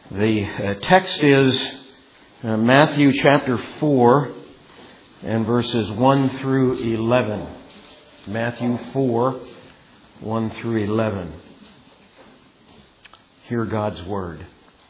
The text is Matthew chapter 4 and verses 1 through 11. Matthew 4, 1 through 11. Hear God's Word.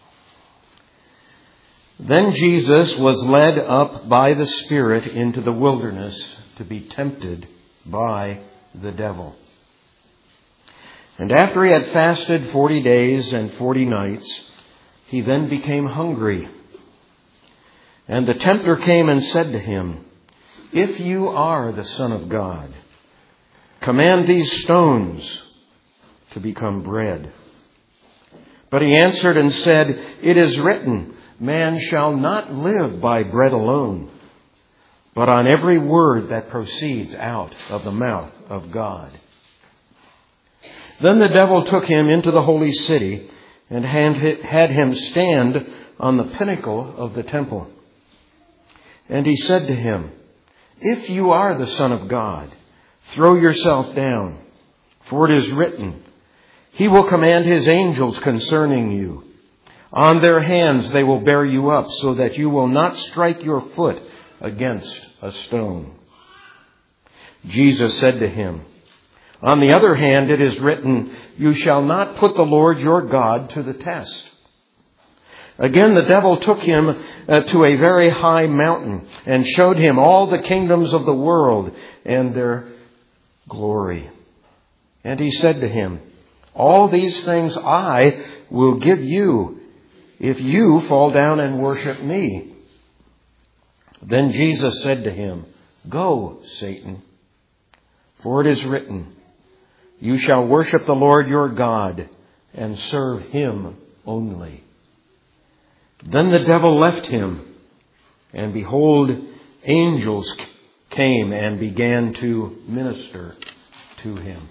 Then Jesus was led up by the Spirit into the wilderness to be tempted by the devil. And after he had fasted 40 days and 40 nights, he then became hungry. And the tempter came and said to him, "If you are the Son of God, command these stones to become bread." But he answered and said, "It is written, man shall not live by bread alone, but on every word that proceeds out of the mouth of God." Then the devil took him into the holy city and had him stand on the pinnacle of the temple. And he said to him, "If you are the Son of God, throw yourself down, for it is written, He will command His angels concerning you. On their hands they will bear you up, so that you will not strike your foot against a stone." Jesus said to him, "On the other hand, it is written, you shall not put the Lord your God to the test." Again, the devil took him to a very high mountain and showed him all the kingdoms of the world and their glory. And he said to him, "All these things I will give you if you fall down and worship me." Then Jesus said to him, "Go, Satan, for it is written, you shall worship the Lord your God and serve Him only." Then the devil left him, and behold, angels came and began to minister to him.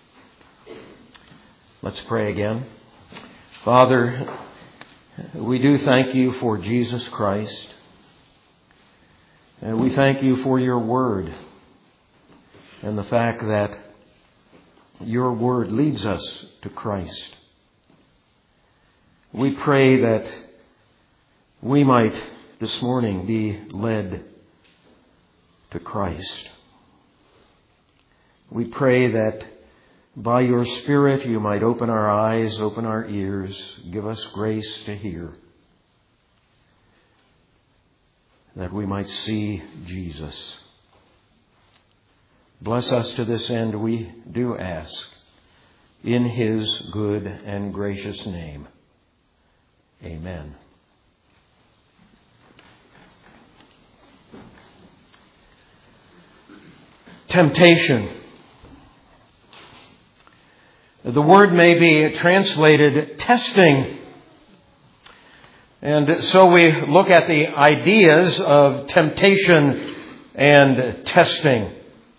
Let's pray again. Father, we do thank you for Jesus Christ, and we thank you for your word and the fact that your word leads us to Christ. We pray that we might this morning be led to Christ. We pray that by your Spirit you might open our eyes, open our ears, give us grace to hear, that we might see Jesus. Bless us to this end, we do ask, in His good and gracious name. Amen. Temptation. The word may be translated testing. And so we look at the ideas of temptation and testing.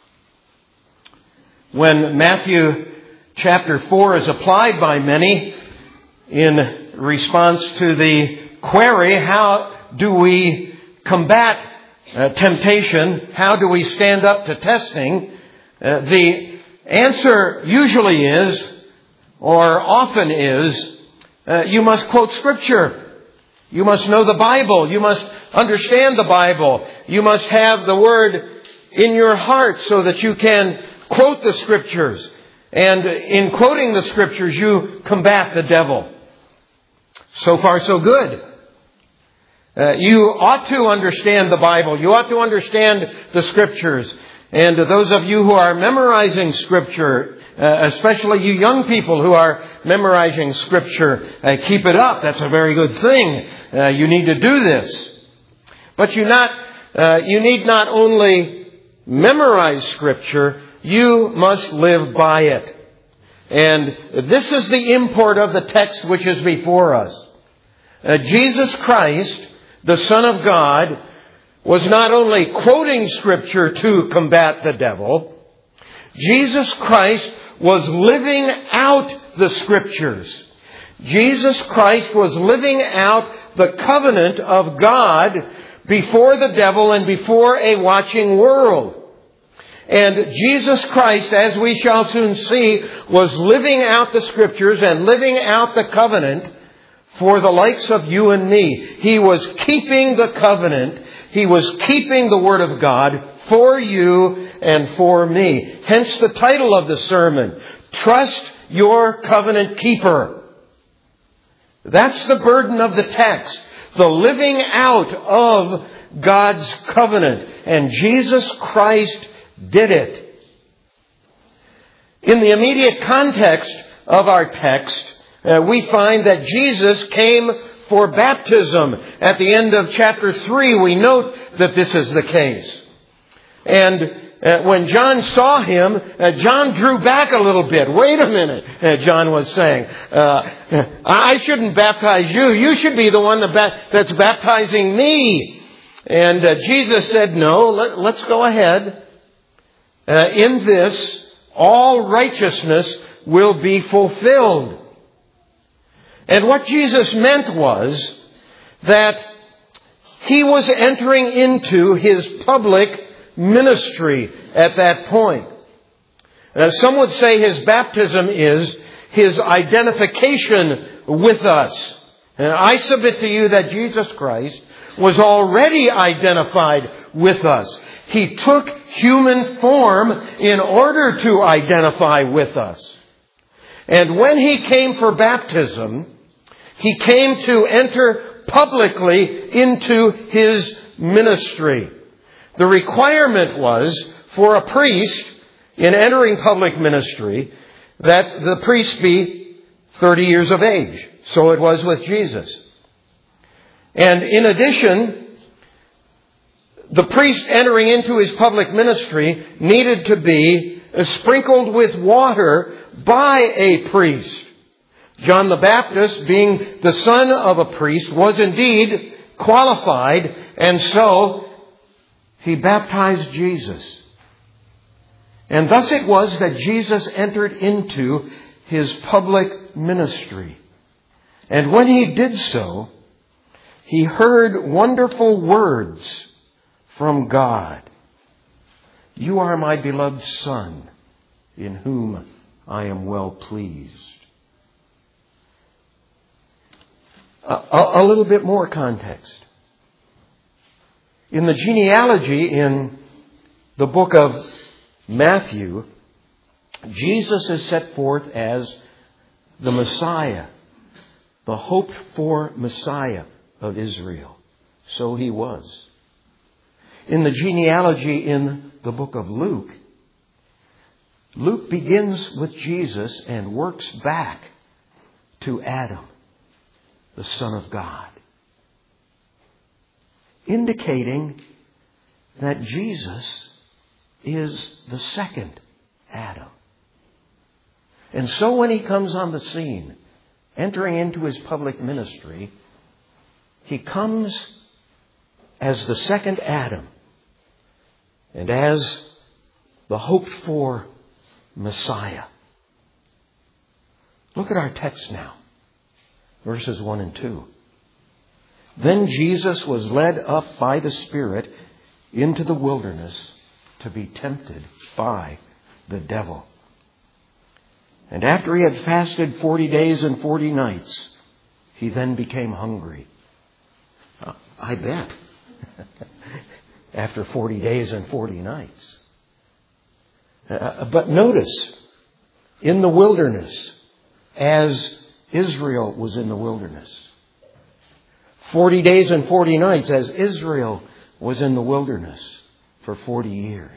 When Matthew chapter 4 is applied by many in response to the query, how do we combat temptation? How do we stand up to testing? The answer usually is, or often is, you must quote Scripture. You must know the Bible. You must understand the Bible. You must have the Word in your heart so that you can quote the Scriptures. And in quoting the Scriptures, you combat the devil. So far, so good. You ought to understand the Bible. You ought to understand the Scriptures. And those of you who are memorizing Scripture, especially you young people who are memorizing Scripture, keep it up. That's a very good thing. You need to do this. But you need not only memorize Scripture, you must live by it. And this is the import of the text which is before us. Jesus Christ, the Son of God, was not only quoting Scripture to combat the devil. Jesus Christ was living out the Scriptures. Jesus Christ was living out the covenant of God before the devil and before a watching world. And Jesus Christ, as we shall soon see, was living out the Scriptures and living out the covenant for the likes of you and me. He was keeping the covenant. He was keeping the Word of God for you and for me. Hence the title of the sermon, Trust Your Covenant Keeper. That's the burden of the text. The living out of God's covenant. And Jesus Christ did it. In the immediate context of our text, we find that Jesus came for baptism. At the end of chapter 3, we note that this is the case. And when John saw him, John drew back a little bit. Wait a minute, John was saying. I shouldn't baptize you. You should be the one that's baptizing me. And Jesus said, no, let's go ahead. In this, all righteousness will be fulfilled. And what Jesus meant was that he was entering into his public ministry at that point. Some would say his baptism is his identification with us. And I submit to you that Jesus Christ was already identified with us. He took human form in order to identify with us. And when he came for baptism, he came to enter publicly into his ministry. The requirement was for a priest in entering public ministry that the priest be 30 years of age. So it was with Jesus. And in addition, the priest entering into his public ministry needed to be sprinkled with water by a priest. John the Baptist, being the son of a priest, was indeed qualified, and so he baptized Jesus. And thus it was that Jesus entered into his public ministry. And when he did so, he heard wonderful words from God. You are my beloved Son, in whom I am well pleased. A little bit more context. In the genealogy in the book of Matthew, Jesus is set forth as the Messiah, the hoped-for Messiah of Israel. So he was. In the genealogy in the book of Luke, Luke begins with Jesus and works back to Adam, the Son of God, indicating that Jesus is the second Adam. And so when he comes on the scene, entering into his public ministry, he comes as the second Adam and as the hoped-for Messiah. Look at our text now. Verses 1 and 2. Then Jesus was led up by the Spirit into the wilderness to be tempted by the devil. And after he had fasted 40 days and 40 nights, he then became hungry. I bet. After 40 days and 40 nights. But notice, in the wilderness, as Israel was in the wilderness. 40 days and 40 nights as Israel was in the wilderness for 40 years.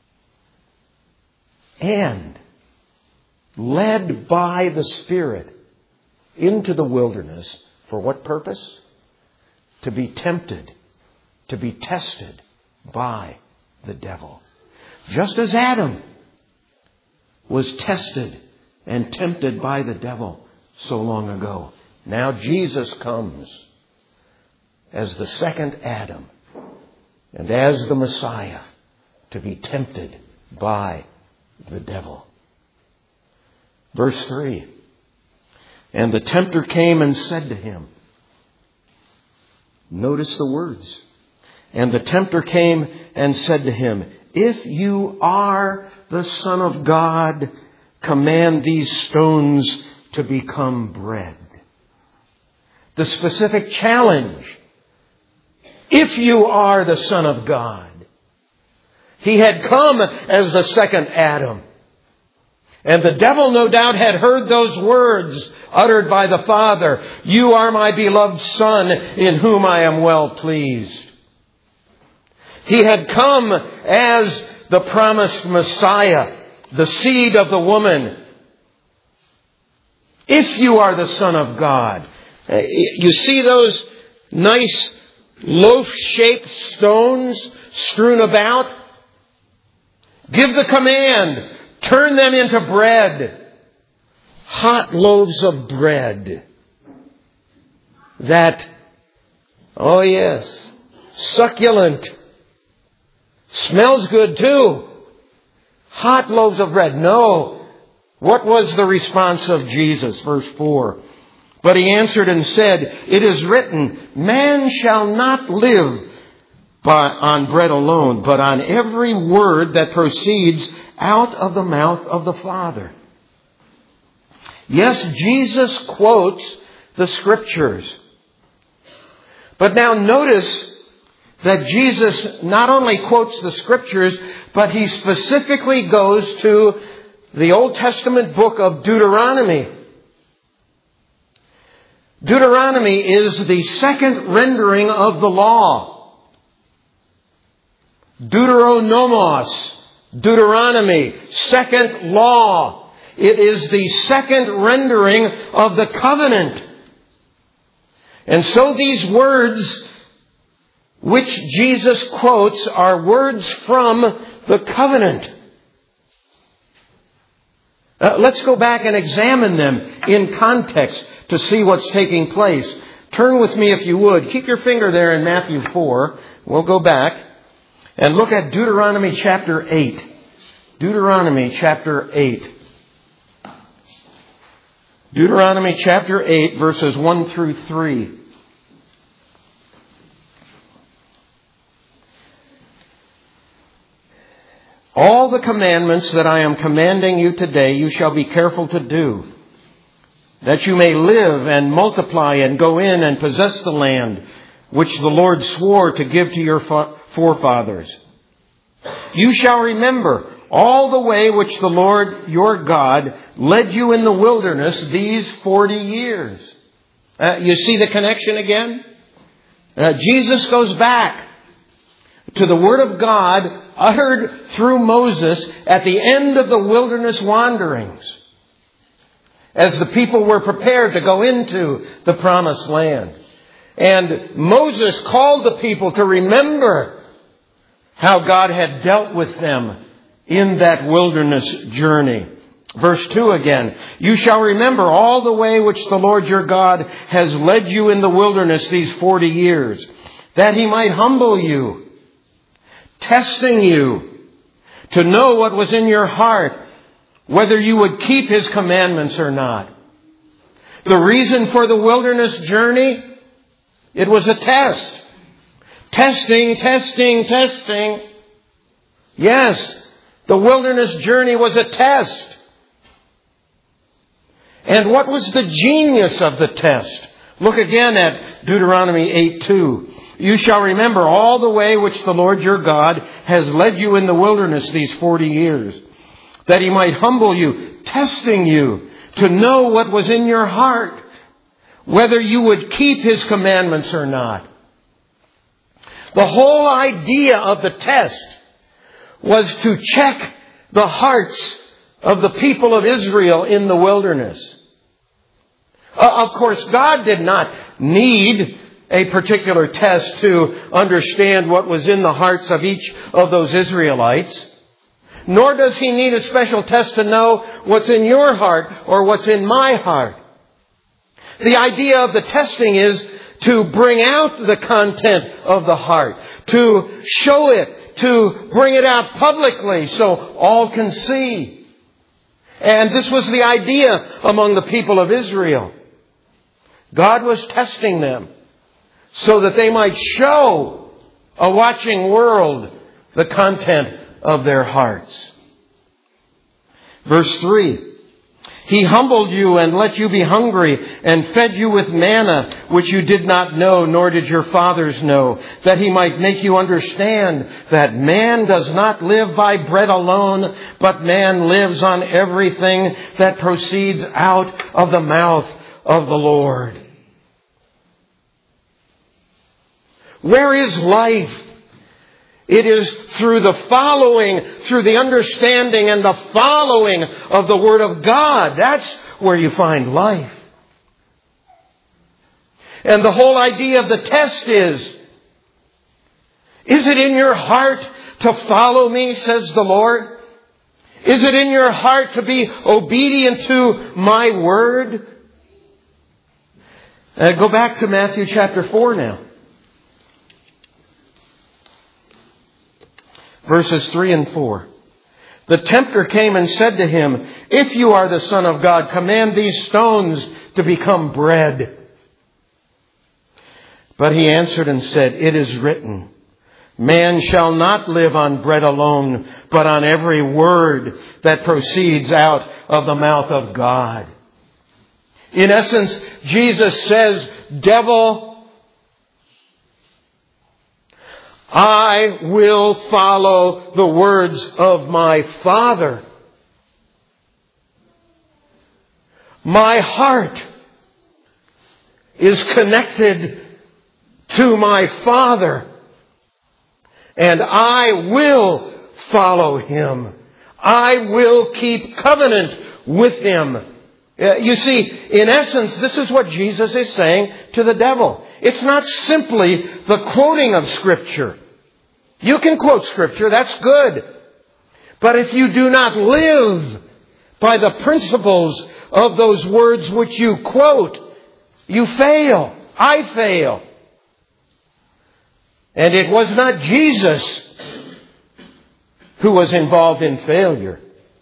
And led by the Spirit into the wilderness for what purpose? To be tempted, to be tested by the devil. Just as Adam was tested and tempted by the devil so long ago. Now Jesus comes as the second Adam and as the Messiah to be tempted by the devil. Verse 3. And the tempter came and said to him. Notice the words. And the tempter came and said to him, if you are the Son of God, command these stones to become bread. the specific challenge. If you are the Son of God. He had come as the second Adam. And the devil, no doubt, had heard those words uttered by the Father. You are my beloved Son, in whom I am well pleased. He had come as the promised Messiah, the seed of the woman. If you are the Son of God. You see those nice loaf-shaped stones strewn about? Give the command. Turn them into bread. Hot loaves of bread. That, oh yes, succulent. Smells good too. Hot loaves of bread. No. What was the response of Jesus? Verse 4. But he answered and said, it is written, man shall not live on bread alone, but on every word that proceeds out of the mouth of the Father. Yes, Jesus quotes the Scriptures. But now notice that Jesus not only quotes the Scriptures, but he specifically goes to the Old Testament book of Deuteronomy. Deuteronomy is the second rendering of the law. Deuteronomos, Deuteronomy, second law. It is the second rendering of the covenant. And so these words which Jesus quotes are words from the covenant. Let's go back and examine them in context to see what's taking place. Turn with me if you would. Keep your finger there in Matthew 4. We'll go back and look at Deuteronomy chapter 8. Deuteronomy chapter 8. Deuteronomy chapter 8, verses 1 through 3. All the commandments that I am commanding you today, you shall be careful to do, that you may live and multiply and go in and possess the land which the Lord swore to give to your forefathers. You shall remember all the way which the Lord your God led you in the wilderness these 40 years. You see the connection again? Jesus goes back to the Word of God uttered through Moses at the end of the wilderness wanderings, as the people were prepared to go into the promised land. And Moses called the people to remember how God had dealt with them in that wilderness journey. Verse 2 again. You shall remember all the way which the Lord your God has led you in the wilderness these 40 years, that he might humble you, testing you to know what was in your heart, whether you would keep his commandments or not. The reason for the wilderness journey, it was a test. Testing. Yes, the wilderness journey was a test. And what was the genius of the test? Look again at Deuteronomy 8:2. You shall remember all the way which the Lord your God has led you in the wilderness these 40 years, that he might humble you, testing you to know what was in your heart, whether you would keep his commandments or not. The whole idea of the test was to check the hearts of the people of Israel in the wilderness. Of course, God did not need a particular test to understand what was in the hearts of each of those Israelites. Nor does he need a special test to know what's in your heart or what's in my heart. The idea of the testing is to bring out the content of the heart, to show it, to bring it out publicly so all can see. And this was the idea among the people of Israel. God was testing them so that they might show a watching world the content of their hearts. Verse 3. He humbled you and let you be hungry and fed you with manna, which you did not know, nor did your fathers know, that He might make you understand that man does not live by bread alone, but man lives on everything that proceeds out of the mouth of the Lord. Where is life? It is through the following, through the understanding and the following of the Word of God. That's where you find life. And the whole idea of the test is it in your heart to follow me, says the Lord? Is it in your heart to be obedient to my Word? Go back to Matthew chapter 4 now. Verses 3 and 4. The tempter came and said to him, "If you are the Son of God, command these stones to become bread." But he answered and said, "It is written, man shall not live on bread alone, but on every word that proceeds out of the mouth of God." In essence, Jesus says, devil, I will follow the words of my Father. My heart is connected to my Father, and I will follow Him. I will keep covenant with Him. You see, in essence, this is what Jesus is saying to the devil. It's not simply the quoting of Scripture. You can quote Scripture, that's good. But if you do not live by the principles of those words which you quote, you fail. I fail. And it was not Jesus who was involved in failure.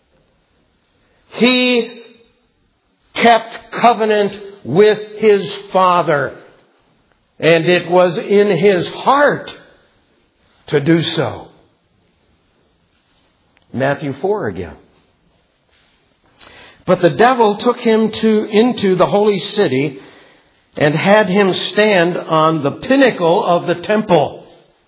He kept covenant with His Father. And it was in His heart to do so. Matthew 4 again. But the devil took him into the holy city and had him stand on the pinnacle of the temple.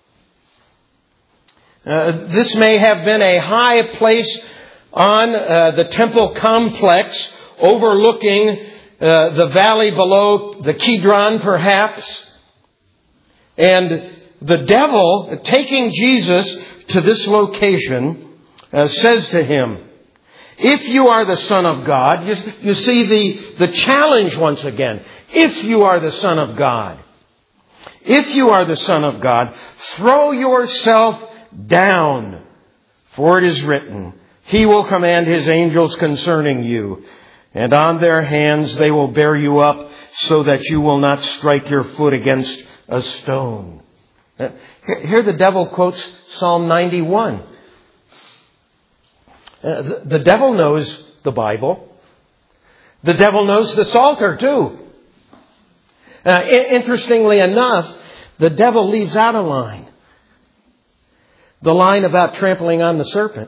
This may have been a high place on the temple complex, overlooking the valley below the Kidron, perhaps. And the devil, taking Jesus to this location, says to him, "If you are the Son of God," you see the challenge once again. If you are the Son of God, if you are the Son of God, throw yourself down, for it is written, He will command His angels concerning you, and on their hands they will bear you up, so that you will not strike your foot against a stone. Here the devil quotes Psalm 91. The devil knows the Bible. The devil knows the Psalter too. Interestingly enough, the devil leaves out a line. The line about trampling on the serpent.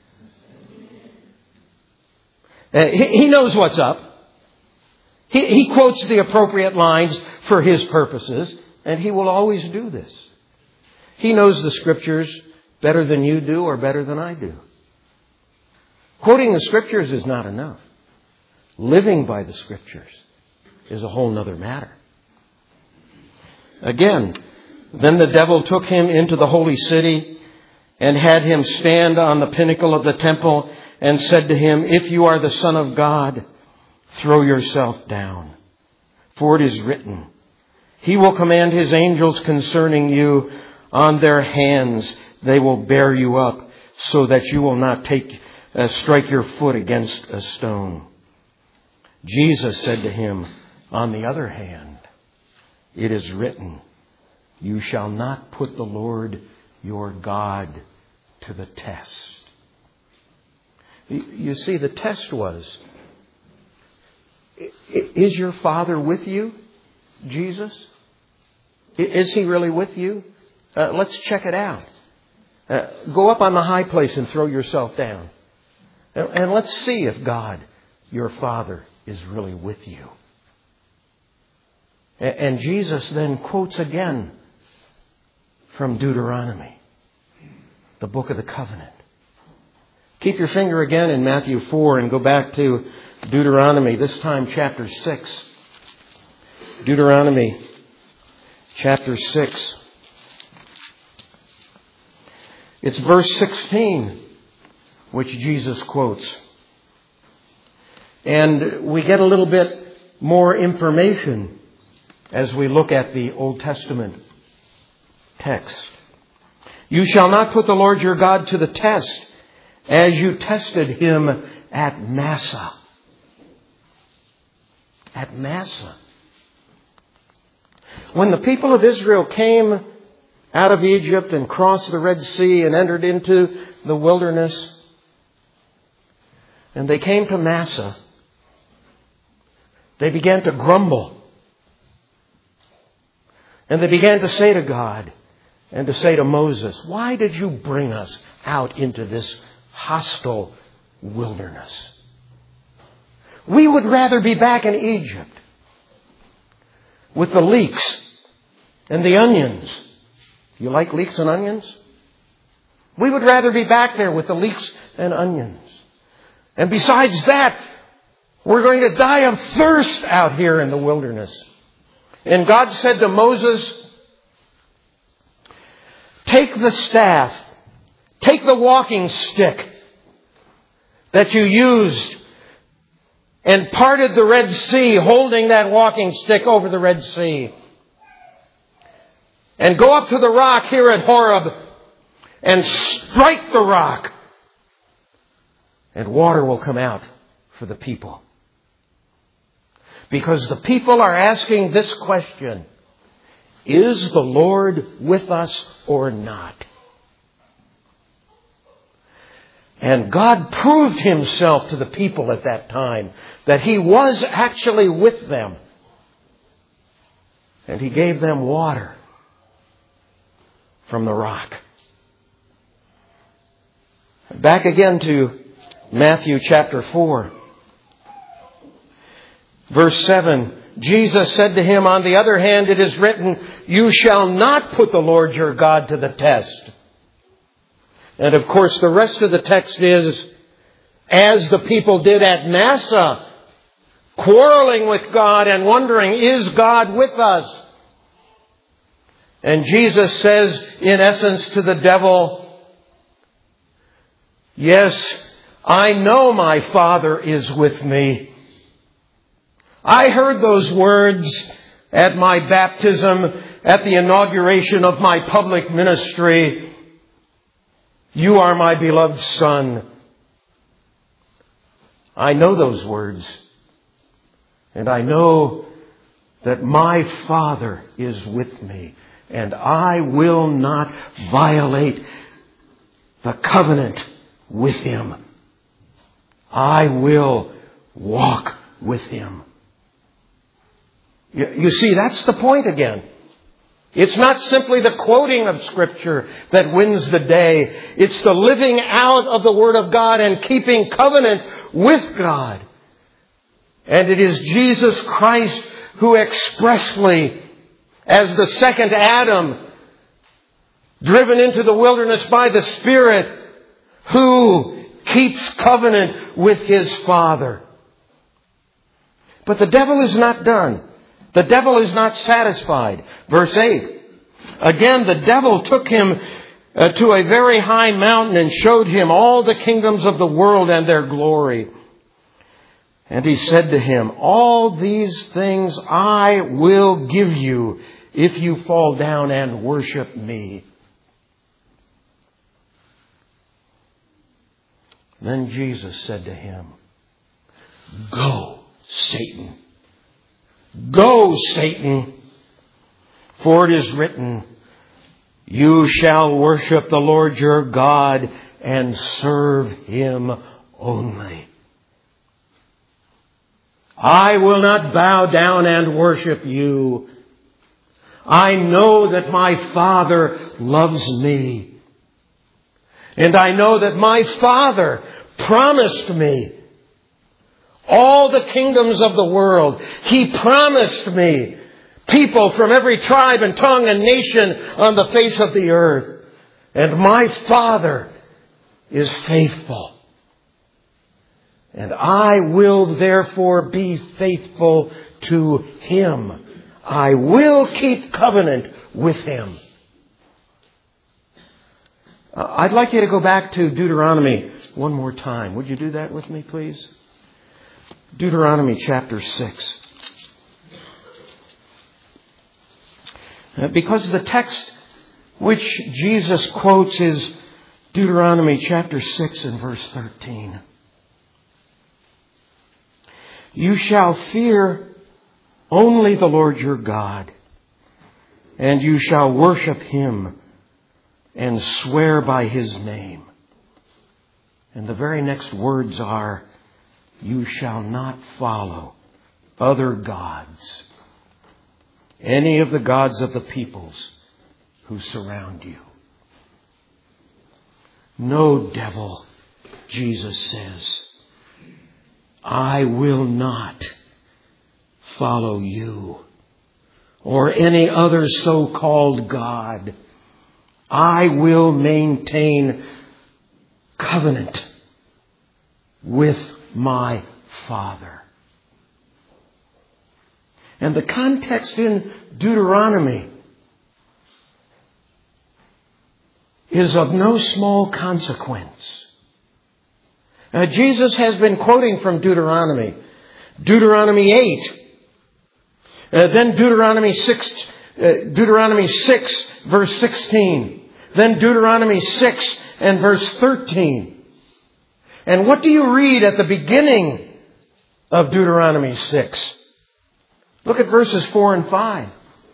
He knows what's up. He quotes the appropriate lines for his purposes, and he will always do this. He knows the Scriptures better than you do or better than I do. Quoting the Scriptures is not enough. Living by the Scriptures is a whole other matter. Again, then the devil took him into the holy city and had him stand on the pinnacle of the temple and said to him, "If you are the Son of God, throw yourself down. For it is written, He will command His angels concerning you. On their hands they will bear you up, so that you will not strike your foot against a stone." Jesus said to him, "On the other hand, it is written, You shall not put the Lord your God to the test." You see, the test was, is your Father with you, Jesus? Is He really with you? Let's check it out. Go up on the high place and throw yourself down. And let's see if God your Father is really with you. And Jesus then quotes again from Deuteronomy, the book of the covenant. Keep your finger again in Matthew 4 and go back to Deuteronomy, this time chapter 6. Deuteronomy chapter 6. It's verse 16 which Jesus quotes. And we get a little bit more information as we look at the Old Testament text. You shall not put the Lord your God to the test, as you tested him at Massah. At Massah. When the people of Israel came out of Egypt and crossed the Red Sea and entered into the wilderness, and they came to Massah, they began to grumble. And they began to say to God and to say to Moses, why did you bring us out into this hostile wilderness? We would rather be back in Egypt with the leeks and the onions. You like leeks and onions? We would rather be back there with the leeks and onions. And besides that, we're going to die of thirst out here in the wilderness. And God said to Moses, take the staff, take the walking stick that you used and parted the Red Sea, holding that walking stick over the Red Sea. And go up to the rock here at Horeb and strike the rock. And water will come out for the people. Because the people are asking this question, is the Lord with us or not? And God proved himself to the people at that time that he was actually with them. And he gave them water from the rock. Back again to Matthew chapter 4. Verse 7, Jesus said to him, on the other hand, it is written, you shall not put the Lord your God to the test. And of course, the rest of the text is, as the people did at Massah, quarreling with God and wondering, is God with us? And Jesus says, in essence, to the devil, yes, I know my Father is with me. I heard those words at my baptism, at the inauguration of my public ministry. You are my beloved Son. I know those words. And I know that my Father is with me. And I will not violate the covenant with him. I will walk with him. You see, that's the point again. It's not simply the quoting of Scripture that wins the day. It's the living out of the Word of God and keeping covenant with God. And it is Jesus Christ who expressly, as the second Adam, driven into the wilderness by the Spirit, who keeps covenant with his Father. But the devil is not done. The devil is not satisfied. Verse 8. Again, the devil took him to a very high mountain and showed him all the kingdoms of the world and their glory. And he said to him, all these things I will give you if you fall down and worship me. Then Jesus said to him, go, Satan. Go, Satan, for it is written, you shall worship the Lord your God and serve him only. I will not bow down and worship you. I know that my Father loves me. And I know that my Father promised me all the kingdoms of the world. He promised me people from every tribe and tongue and nation on the face of the earth. And my Father is faithful. And I will therefore be faithful to Him. I will keep covenant with Him. I'd like you to go back to Deuteronomy one more time. Would you do that with me, please? Deuteronomy chapter 6. Because the text which Jesus quotes is Deuteronomy chapter 6 and verse 13. You shall fear only the Lord your God, and you shall worship Him and swear by His name. And the very next words are, you shall not follow other gods, any of the gods of the peoples who surround you. No, devil, Jesus says, I will not follow you or any other so-called God. I will maintain covenant with my Father. And the context in Deuteronomy is of no small consequence. Jesus has been quoting from Deuteronomy. Deuteronomy 8. Then Deuteronomy 6, verse 16. Then Deuteronomy 6 and verse 13. And what do you read at the beginning of Deuteronomy 6? Look at verses 4 and 5.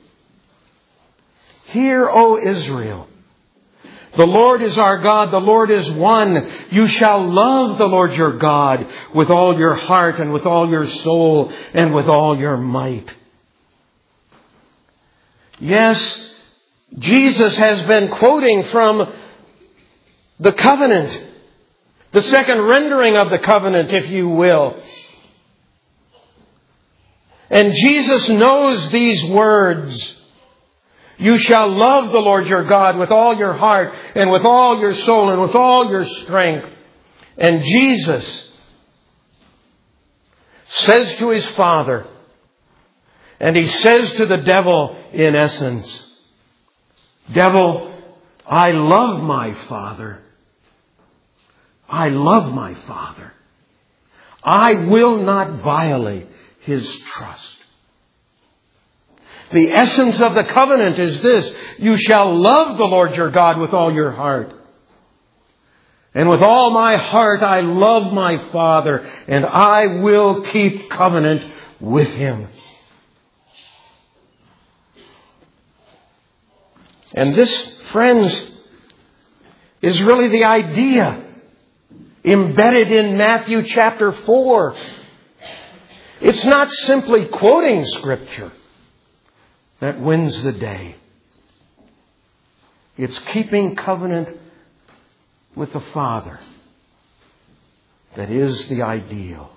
Hear, O Israel, the Lord is our God, the Lord is one. You shall love the Lord your God with all your heart and with all your soul and with all your might. Yes, Jesus has been quoting from the covenant, the second rendering of the covenant, if you will. And Jesus knows these words. You shall love the Lord your God with all your heart and with all your soul and with all your strength. And Jesus says to His Father, and He says to the devil in essence, devil, I love my Father. I love my Father. I will not violate His trust. The essence of the covenant is this. You shall love the Lord your God with all your heart. And with all my heart I love my Father, and I will keep covenant with Him. And this, friends, is really the idea embedded in Matthew chapter 4. It's not simply quoting Scripture that wins the day. It's keeping covenant with the Father that is the ideal.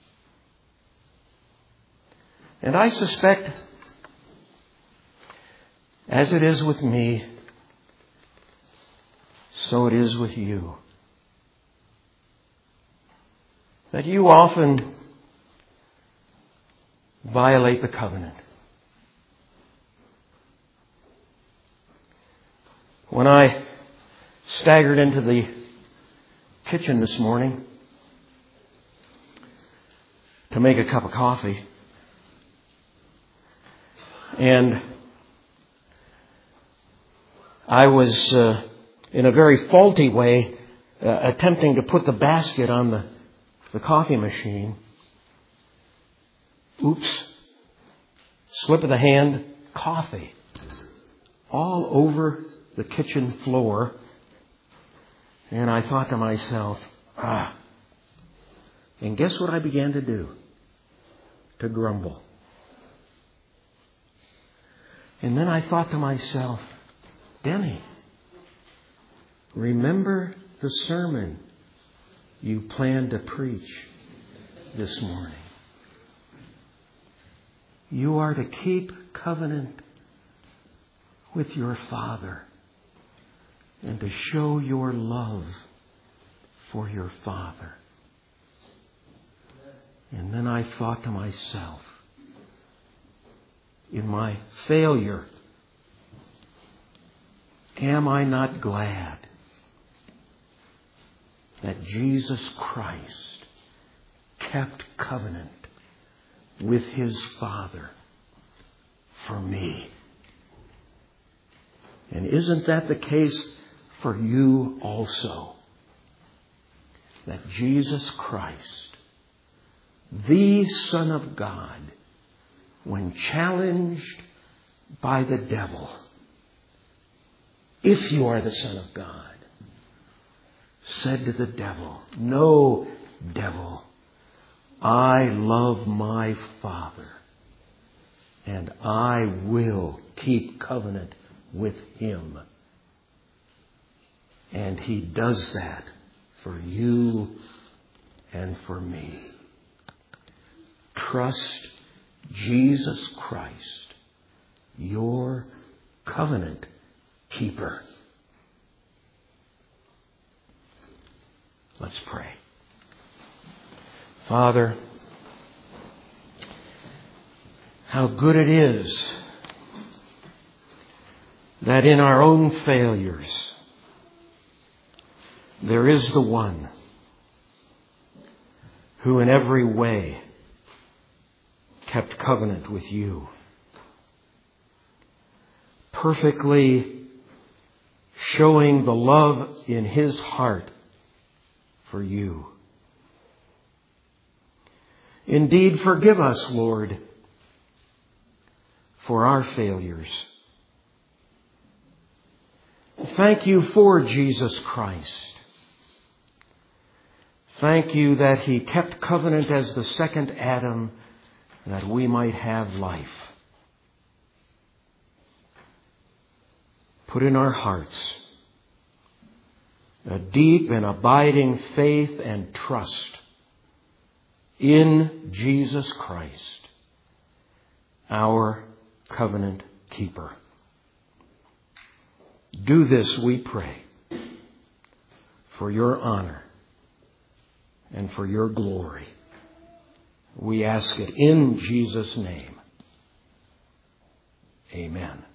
And I suspect, as it is with me, so it is with you, that you often violate the covenant. When I staggered into the kitchen this morning to make a cup of coffee, and I was in a very faulty way attempting to put the basket on the coffee machine. Oops. Slip of the hand, coffee all over the kitchen floor. And I thought to myself, And guess what I began to do? To grumble. And then I thought to myself, Denny, remember the sermon you planned to preach this morning. You are to keep covenant with your Father and to show your love for your Father. And then I thought to myself, in my failure, am I not glad that Jesus Christ kept covenant with His Father for me? And isn't that the case for you also? That Jesus Christ, the Son of God, when challenged by the devil, if you are the Son of God, said to the devil, "No, devil, I love my Father, and I will keep covenant with Him." And He does that for you and for me. Trust Jesus Christ, your covenant keeper. Let's pray. Father, how good it is that in our own failures there is the one who in every way kept covenant with you, perfectly showing the love in His heart for you. Indeed, forgive us, Lord, for our failures. Thank you for Jesus Christ. Thank you that He kept covenant as the second Adam, that we might have life. Put in our hearts a deep and abiding faith and trust in Jesus Christ, our covenant keeper. Do this, we pray, for your honor and for your glory. We ask it in Jesus' name. Amen.